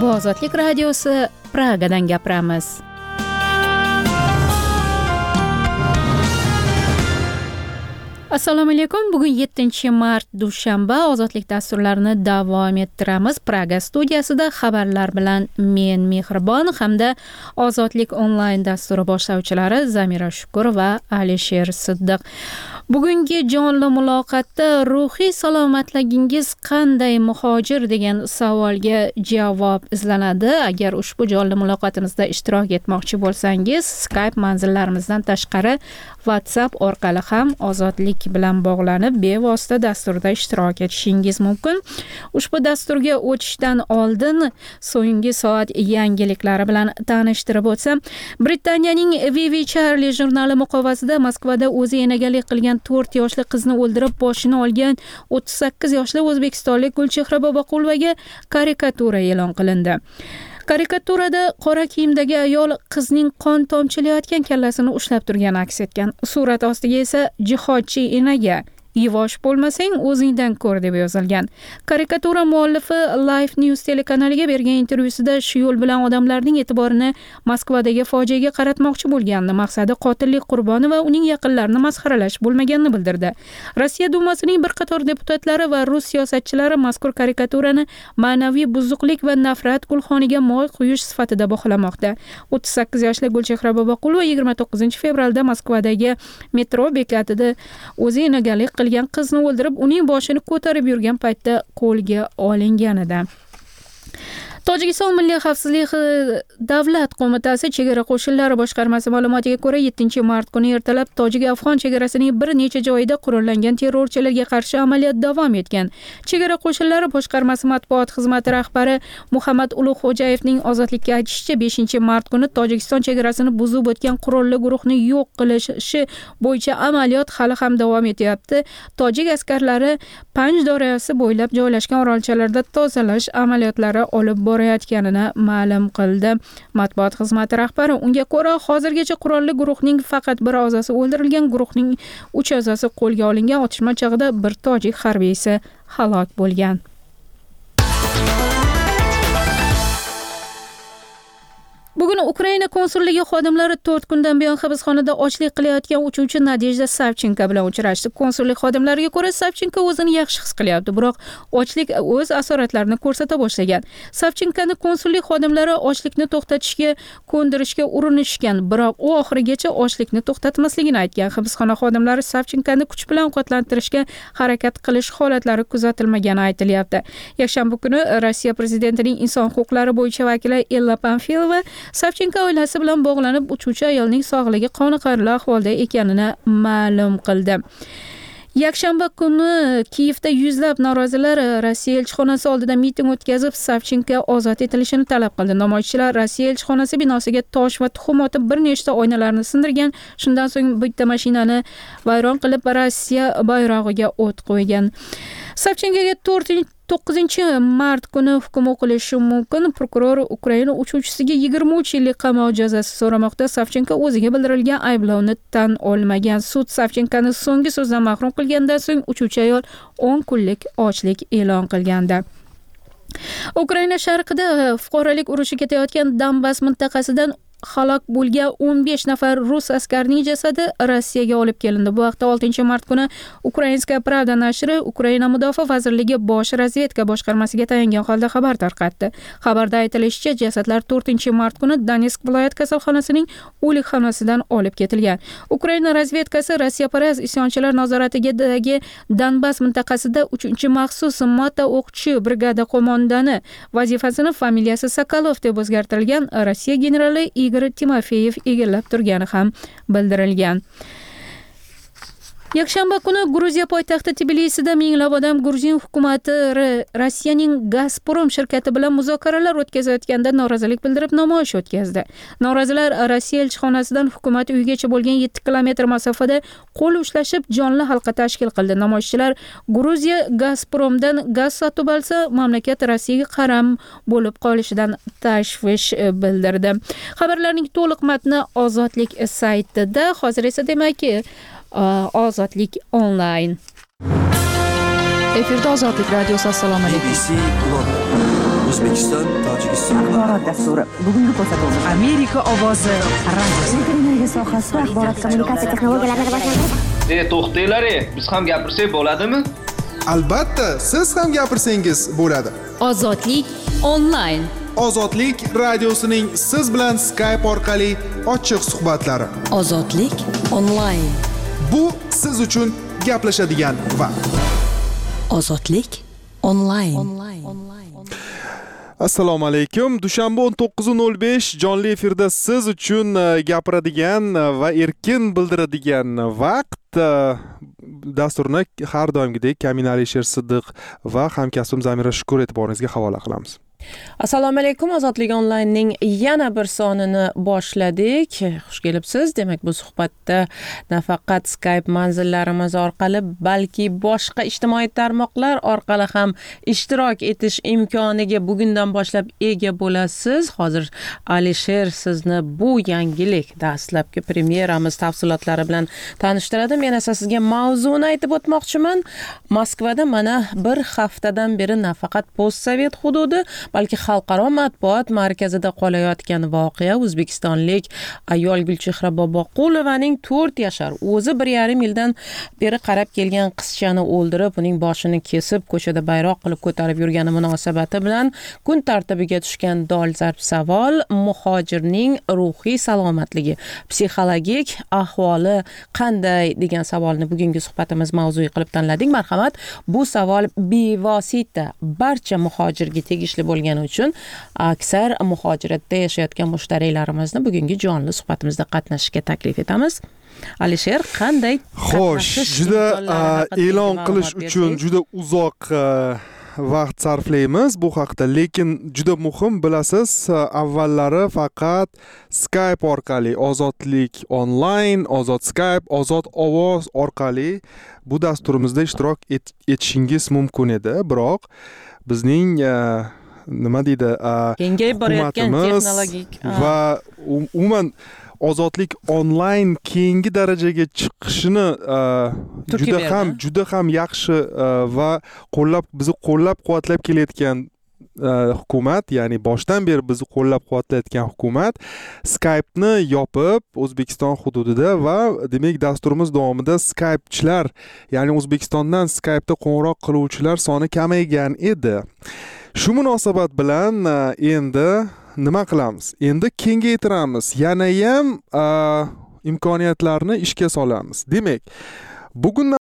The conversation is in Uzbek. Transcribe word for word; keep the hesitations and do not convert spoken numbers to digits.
Bu Ozodlik radiosi, Pragadan gapiramiz. Assalomu alaykum. Bugun yettinchi mart dushanba. Ozodlik dasturlarini davom ettiramiz. Praga studiyasida xabarlar bilan men Mehribon hamda Ozodlik onlayn dasturi boshlovchilari Zamira Shukur va Alisher Siddiq. Bugungi jonli muloqotda ruhiy salomatligingiz qanday muhojir degan savolga javob izlanadi. Agar ushbu jonli muloqotimizda ishtirok etmoqchi bo'lsangiz, Skype manzillarimizdan tashqari WhatsApp orqali ham Ozodlik bilan bog'lanib bevosita dasturda ishtirok etishingiz mumkin. Ushbu dasturga o'tishdan oldin so'nggi soat yangiliklari bilan tanishtirib o'tsam, Britaniyaning Vivi Charlie jurnali muqovasida Moskvada o'zi enagalik qilgan to'rt yoshli qizni o'ldirib boshini olgan o'ttiz sakkiz yoshli o'zbekistonlik Gulchehra Boboqulovaga karikatura e'lon qilindi. Karikaturada qora kiyimdagi ayol qizning qon tomchilayotgan kallasini ushlab turgani aks etgan. Surat ostiga esa jihodchi enaga "Yuvosh bo'lmasang o'zingdan ko'r" deb yozilgan. Karikatura muallifi Life News telekanaliga bergan intervyusida shu yo'l bilan odamlarning e'tiborini Moskvadagi fojiaga qaratmoqchi bo'lganini, maqsadi qotillik qurboni va uning yaqinlarini masxaralash bo'lmaganini bildirdi. Rossiya Dumasining bir qator deputatlari va rus siyosatchilari mazkur karikaturani ma'naviy buzuqlik va nafrat gulxoniga moy quyish sifatida baholamoqda. o'ttiz sakkiz yoshli Gulchehra Boboqulova yigirma to'qqizinchi fevralda Moskvadagi metro bekatida o'zi enagalik qilgan qizni o'ldirib, uning boshini ko'tarib yurgan paytda qo'lga olingan edi. Tojikiston Milliy xavfsizlik davlat qo'mitasi chegara qo'shinlari boshqarmasi ma'lumotiga ko'ra yettinchi mart kuni ertalab tojik-afg'on chegarasining bir necha joyida qurollangan terrorchilarga qarshi amaliyot davom etgan. Chegara qo'shinlari boshqarmasi matbuot xizmati rahbari Muhammad Ulug'xo'jayevning ozodlikka aytishicha, beshinchi mart kuni Tojikiston chegarasini buzib o'tgan qurolli guruhni yo'q qilishi bo'yicha amaliyot hali ham davom etyapti. Tojik askarlari Panj daryosi bo'ylab joylashgan orolchalarda tozalash amaliyotlari olib borayotganini ma'lum qildi. Matbuot xizmati rahbari unga ko'ra hozirgacha qurolli guruhning faqat bir a'zosi o'ldirilgan, guruhning uch a'zosi qo'lga olingan. Otishma chog'ida bir tojik harbiysi halok bo'lgan. Bugun Ukraina konsulligi xodimlari to'rt kundan buyon hibsxonada ochlik qilayotgan uchuvchi Nadejda Savchenko bilan uchrashdi. Konsullik xodimlariga ko'ra, Savchenko o'zini yaxshi his qilyapti, biroq ochlik o'z asoratlarini ko'rsata boshlagan. Savchenkoni konsullik xodimlari ochlikni to'xtatishga ko'ndirishga urinishgan, biroq u oxirigacha ochlikni to'xtatmasligini aytgan. Hibsxona xodimlari Savchenkoni kuch bilan ovqatlantirishga harakat qilish holatlari kuzatilmagani aytilyapti. Yakshanba kuni Rossiya prezidentining inson huquqlari bo'yicha vakili Ella Pamfilova Savchenko oilasi bilan bog'lanib, uchuvchi ayolning sog'ligi qoniqarli ahvolda ekanini ma'lum qildi. Yakshanba kuni Kiyevda yuzlab norozilar Rossiya elchixonasi oldida miting o'tkazib, Savchenko ozod etilishini talab qildi. Namoyishchilar Rossiya elchixonasi binosiga tosh va tuxum otib, bir nechta oynalarni sindirgan. Shundan so'ng bitta mashinani vayron qilib, Rossiya bayrog'iga o't qo'ygan. Savchenkoga to'qqizinchi mart kuni hukm o'qilishi mumkin. Prokuror Ukraina uchuvchisiga yigirma uch yillik qamoq jazosi so'ramoqda. Savchenko o'ziga bildirilgan ayblovni tan olmagan. Sud Savchenkoni so'nggi so'zdan mahrum qilgandan so'ng uchuvchi ayol o'n kunlik ochlik e'lon qilgandi. Ukraina sharqida fuqarolik urushi ketayotgan Donbass mintaqasidan halok bo'lgan o'n besh nafar rus askarining jasadi Rossiyaga olib kelindi. Bu haqda oltinchi mart kuni Ukrainskaya Pravda nashri Ukraina Mudofaa vazirligi bosh razvedka boshqarmasiga tayangan holda xabar tarqatdi. Xabarda aytilishicha, jasadlar to'rtinchi mart kuni Donetsk viloyat kasalxonasining o'likxonasidan olib ketilgan. Ukraina razvedkasi Rossiyaparast isyonchilar nazoratidagi Donbass mintaqasida uchinchi maxsus mota o'qchi brigada qo'mondoni vazifasini familiyasi Sokolov deb o'zgartirilgan Rossiya generali Igor Timofeyev egallab turgani ham bildirilgan. Yakshanba kuni Gruziya poytaxti Tbilisida minglab odam Gruzin hukumati Rossiyaning Gazprom shirkati bilan muzokaralar o'tkazayotganda norozilik bildirib namoyish o'tkazdi. Norozilar Rossiya elchixonasidan hukumat uyigacha bo'lgan yetti kilometr masofada qo'l ushlashib jonli halqa tashkil qildi. Namoyishchilar Gruziya Gazpromdan gaz sotib olsa, mamlakat Rossiyaga qaram bo'lib qolishidan tashvish bildirdi. Xabarlarning to'liq matni Ozodlik saytida. Hozir esa demakki Ozodlik onlayn. Efirda Ozodlik radiosi. Assalomu alaykum. O'zbekiston, Tojikiston axborot dasturi. Bugungi ko'rsatuvimiz Amerika ovozi radiosi. Televiziya sohasida axborot kommunikatsiya texnologiyalarini rivojlantirish. E, to'xtanglar, biz ham gapirsak bo'ladimi? Albatta, siz ham gapirsangiz bo'ladi. Ozodlik onlayn. Ozodlik radiosining siz bilan Skype orqali ochiq suhbatlari. Ozodlik onlayn. Bu siz uchun gaplashadigan vaqt. Ozodlik onlayn. Assalomu alaykum. Dushanba o'n to'qqiz nol besh jonli efirda siz uchun gapiradigan va erkin bildiradigan vaqt. Dasturni har doimgidek Kamin Alisher Siddiq va hamkasbim Zamira Shukur e'tiboringizga havola qilamiz. Assalomu alaykum. Ozodlik onlaynning yana bir sonini boshladik. Xush kelibsiz. Demak, bu suhbatda nafaqat Skype manzillarimiz orqali, balki boshqa ijtimoiy tarmoqlar orqali ham ishtirok etish imkoniga bugundan boshlab ega bo'lasiz. Hozir Alisher sizni bu yangilik, dastlabki premyeramiz tafsilotlari bilan tanishtiradi. Men esa sizga mavzuni aytib o'tmoqchiman. Moskvada mana bir haftadan beri nafaqat postsovet hududi, balki xalqaro matbuot markazida qolayotgan voqea o'zbekistonlik ayol Gulchehra Boboqulovaning to'rt yashar o'zi bir yarim yildan beri qarab kelgan qizchani o'ldirib, uning boshini kesib, ko'chada bayroq qilib ko'tarib yurgani munosabati bilan kun tartibiga tushgan dolzarb savol muhojirning ruhiy salomatligi, psixologik ahvoli qanday degan savolni bugungi suhbatimiz mavzui qilib tanladik. Marhamat, bu savol bevosita barcha muhojirga tegishli bo'lgani uchun aksar muhojiratda yashayotgan mushtariylarimizni bugungi jonli suhbatimizda qatnashishga taklif etamiz. Alisher, qanday Xo'sh, juda e'lon qilish uchun juda uzoq vaqt sarflaymiz bu haqda, lekin juda muhim, bilasiz, avvallari faqat Skype orqali, Ozodlik onlayn, Ozod Skype, Ozod ovoz orqali bu dasturimizda ishtirok et, etishingiz mumkin edi. Biroq bizning nima deydi, kengayib borayotgan texnologik va umuman Ozodlik onlayn keyingi darajaga chiqishini juda ham juda ham yaxshi va qo'llab bizni qo'llab-quvvatlab kelayotgan hukumat, ya'ni boshdan beri bizni qo'llab-quvvatlayotgan hukumat Skype'ni yopib O'zbekiston hududida va demak dasturimiz davomida Skype'chilar, ya'ni O'zbekistondan Skype'da qo'ng'iroq qiluvchilar soni kamaygan edi. Shu munosabat bilan endi nima qilamiz? Endi kengaytiramiz, yana ham imkoniyatlarni ishga solamiz. Demak, bugun